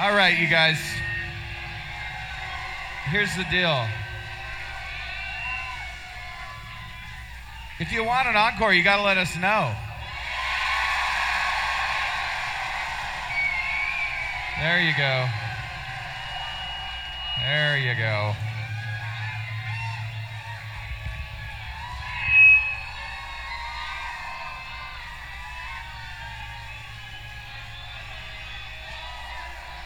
All right, you guys. Here's the deal. If you want an encore, you got to let us know. There you go. There you go.